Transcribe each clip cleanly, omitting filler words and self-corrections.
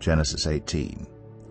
Genesis 18.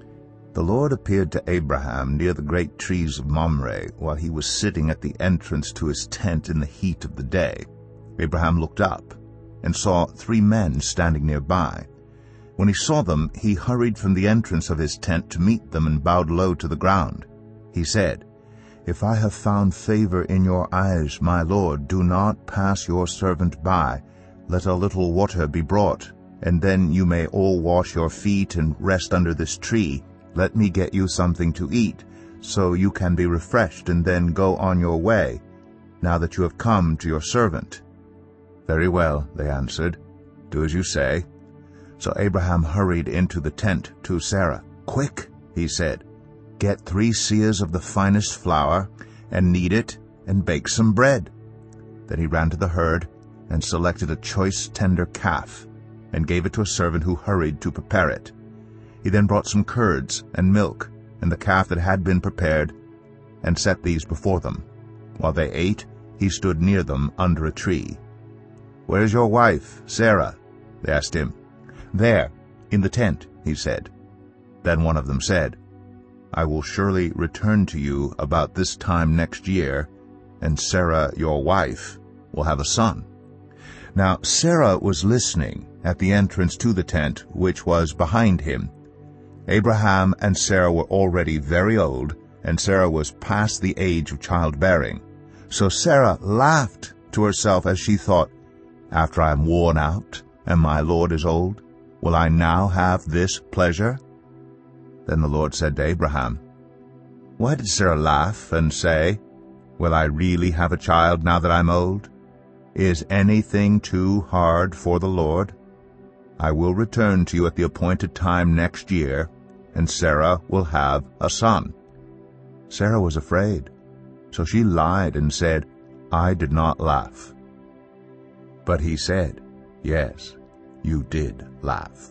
The Lord appeared to Abraham near the great trees of Mamre while he was sitting at the entrance to his tent in the heat of the day. Abraham looked up and saw 3 men standing nearby. When he saw them, he hurried from the entrance of his tent to meet them and bowed low to the ground. He said, "If I have found favor in your eyes, my Lord, do not pass your servant by. Let a little water be brought, and then you may all wash your feet and rest under this tree. Let me get you something to eat, so you can be refreshed and then go on your way, now that you have come to your servant." "Very well," they answered. "Do as you say." So Abraham hurried into the tent to Sarah. "Quick," he said, "get 3 seahs of the finest flour, and knead it, and bake some bread." Then he ran to the herd, and selected a choice tender calf, and gave it to a servant who hurried to prepare it. He then brought some curds and milk, and the calf that had been prepared, and set these before them. While they ate, he stood near them under a tree. "Where is your wife, Sarah?" they asked him. "There, in the tent," he said. Then one of them said, "I will surely return to you about this time next year, and Sarah, your wife, will have a son." Now Sarah was listening at the entrance to the tent, which was behind him. Abraham and Sarah were already very old, and Sarah was past the age of childbearing. So Sarah laughed to herself as she thought, "After I am worn out, and my Lord is old, will I now have this pleasure?" Then the Lord said to Abraham, "Why did Sarah laugh and say, 'Will I really have a child now that I'm old?' Is anything too hard for the Lord? I will return to you at the appointed time next year, and Sarah will have a son." Sarah was afraid, so she lied and said, "I did not laugh." But he said, "Yes, you did laugh."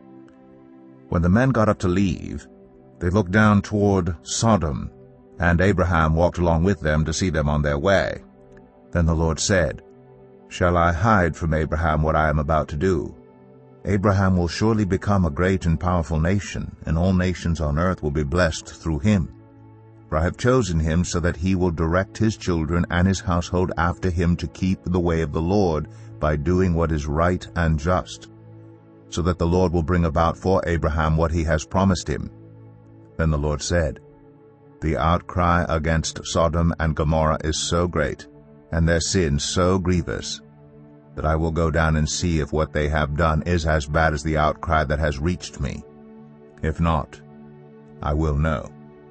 When the men got up to leave, they looked down toward Sodom, and Abraham walked along with them to see them on their way. Then the Lord said, "Shall I hide from Abraham what I am about to do? Abraham will surely become a great and powerful nation, and all nations on earth will be blessed through him. For I have chosen him so that he will direct his children and his household after him to keep the way of the Lord by doing what is right and just, so that the Lord will bring about for Abraham what he has promised him." Then the Lord said, "The outcry against Sodom and Gomorrah is so great, and their sin so grievous, that I will go down and see if what they have done is as bad as the outcry that has reached me. If not, I will know."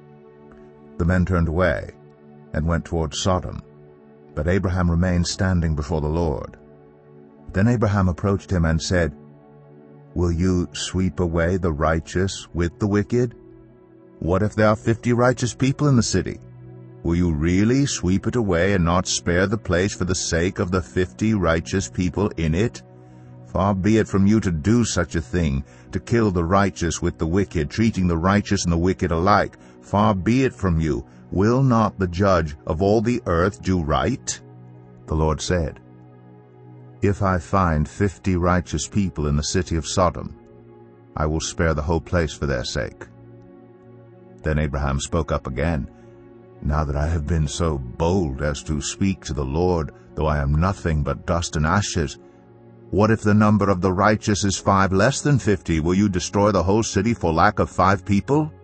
The men turned away and went toward Sodom, but Abraham remained standing before the Lord. Then Abraham approached him and said, "Will you sweep away the righteous with the wicked? What if there are 50 righteous people in the city? Will you really sweep it away and not spare the place for the sake of the 50 righteous people in it? Far be it from you to do such a thing, to kill the righteous with the wicked, treating the righteous and the wicked alike. Far be it from you. Will not the judge of all the earth do right?" The Lord said, "If I find 50 righteous people in the city of Sodom, I will spare the whole place for their sake." Then Abraham spoke up again, "Now that I have been so bold as to speak to the Lord, though I am nothing but dust and ashes, what if the number of the righteous is 5 less than 50? Will you destroy the whole city for lack of 5 people?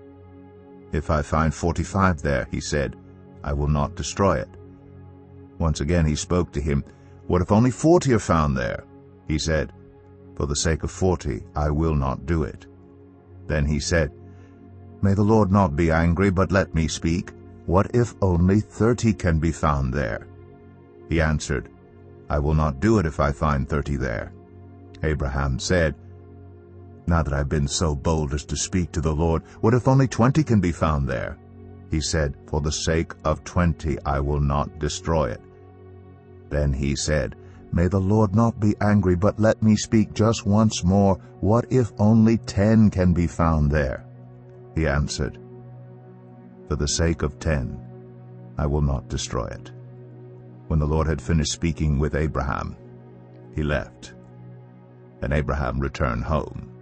If I find 45 there," he said, "I will not destroy it." Once again he spoke to him, "What if only 40 are found there?" He said, "For the sake of 40, I will not do it." Then he said, "May the Lord not be angry, but let me speak. What if only 30 can be found there?" He answered, "I will not do it if I find 30 there." Abraham said, "Now that I've been so bold as to speak to the Lord, what if only 20 can be found there?" He said, "For the sake of 20, I will not destroy it." Then he said, "May the Lord not be angry, but let me speak just once more. What if only 10 can be found there?" He answered, "For the sake of 10, I will not destroy it." When the Lord had finished speaking with Abraham, he left, and Abraham returned home.